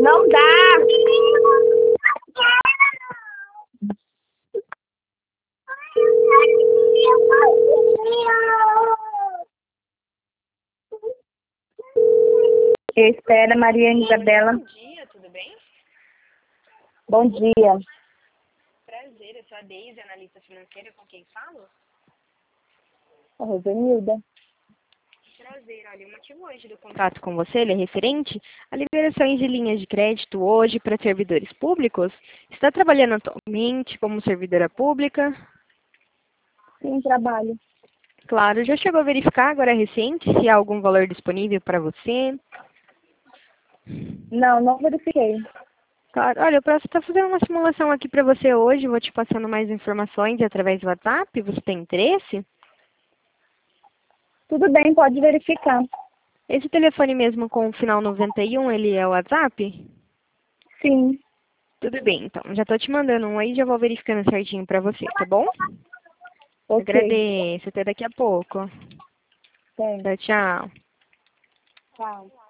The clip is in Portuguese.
Não dá. Espera, Maria Isabela. Bom dia, tudo bem? Bom dia. Prazer, eu sou a Deise, analista financeira, com quem falo? Rosenilda. Prazer, olha, o motivo hoje do contato com você, ele é referente a liberações de linhas de crédito hoje para servidores públicos. Está trabalhando atualmente como servidora pública? Sim, trabalho. Claro, já chegou a verificar agora recente se há algum valor disponível para você? Não verifiquei. Claro, olha, eu posso estar fazendo uma simulação aqui para você hoje, vou te passando mais informações através do WhatsApp, você tem interesse? Tudo bem, pode verificar. Esse telefone mesmo com o final 91, ele é o WhatsApp? Sim. Tudo bem, então. Já tô te mandando um aí, já vou verificando certinho pra você, tá bom? Ok. Agradeço. Até daqui a pouco. Tem. Tchau, tchau. Tchau.